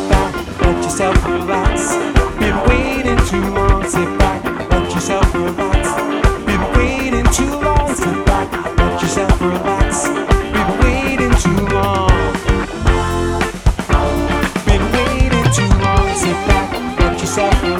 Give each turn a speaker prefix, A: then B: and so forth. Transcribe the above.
A: sit back, let yourself relax. Been waiting too long, sit back, let yourself relax. Been waiting too long, sit back, let yourself relax. Been waiting too long. Been waiting too long, sit back, let yourself relax.